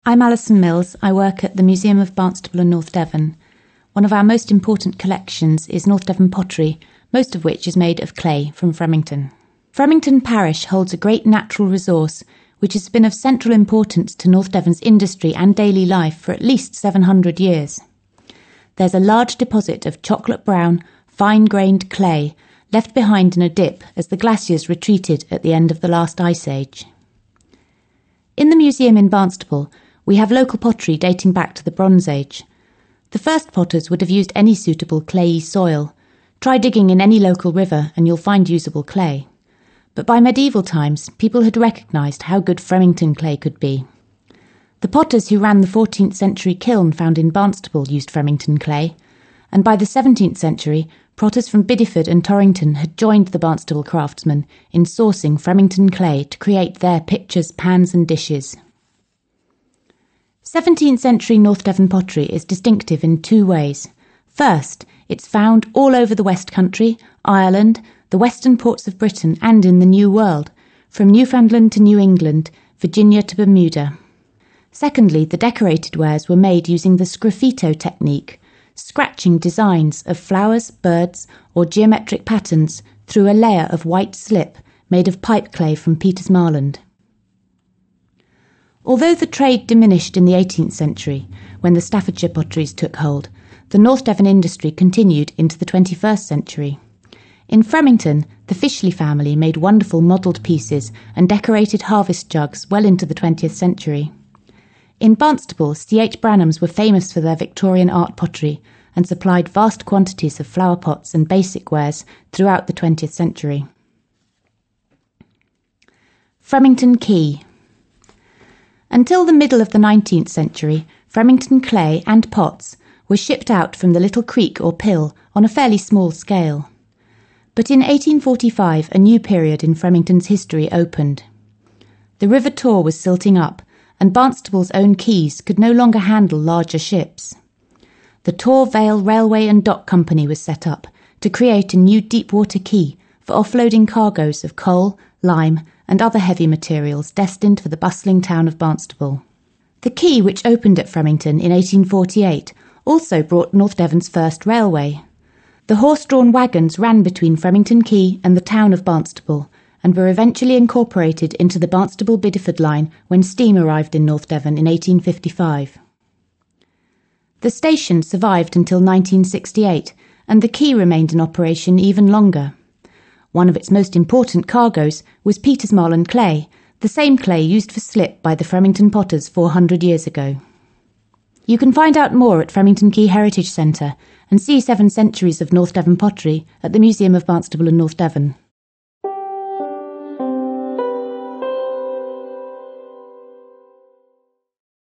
I'm Alison Mills. I work at the Museum of Barnstaple and North Devon. One of our most important collections is North Devon pottery, most of which is made of clay from Framington. Framington Parish holds a great natural resource which has been of central importance to North Devon's industry and daily life for at least 700 years. There's a large deposit of chocolate brown, fine-grained clay left behind in a dip as the glaciers retreated at the end of the last ice age. In the museum in Barnstaple, we have local pottery dating back to the Bronze Age. The first potters would have used any suitable clayey soil. Try digging in any local river and you'll find usable clay. But by medieval times, people had recognised how good Framington clay could be. The potters who ran the 14th century kiln found in Barnstaple used Framington clay, and by the 17th century, potters from Bideford and Torrington had joined the Barnstaple craftsmen in sourcing Framington clay to create their pitchers, pans and dishes. 17th century North Devon pottery is distinctive in two ways. First, it's found all over the West Country, Ireland, the western ports of Britain and in the New World, from Newfoundland to New England, Virginia to Bermuda. Secondly, the decorated wares were made using the sgraffito technique, scratching designs of flowers, birds or geometric patterns through a layer of white slip made of pipe clay from Peters Marland. Although the trade diminished in the 18th century, when the Staffordshire potteries took hold, the North Devon industry continued into the 21st century. In Framington, the Fishley family made wonderful modelled pieces and decorated harvest jugs well into the 20th century. In Barnstaple, C.H. Branhams were famous for their Victorian art pottery and supplied vast quantities of flower pots and basic wares throughout the 20th century. Framington Quay. Until the middle of the 19th century, Framington clay and pots were shipped out from the little creek or pill on a fairly small scale. But in 1845 a new period in Framington's history opened. The River Tor was silting up, and Barnstable's own quays could no longer handle larger ships. The Tor Vale Railway and Dock Company was set up to create a new deep-water quay for offloading cargoes of coal, lime and other heavy materials destined for the bustling town of Barnstaple. The quay, which opened at Framington in 1848, also brought North Devon's first railway. The horse-drawn wagons ran between Framington Quay and the town of Barnstaple and were eventually incorporated into the Barnstaple-Bideford line when steam arrived in North Devon in 1855. The station survived until 1968 and the quay remained in operation even longer. One of its most important cargoes was Peters Marland clay, the same clay used for slip by the Framington potters 400 years ago. You can find out more at Framington Quay Heritage Centre and see 7 centuries of North Devon pottery at the Museum of Barnstaple and North Devon.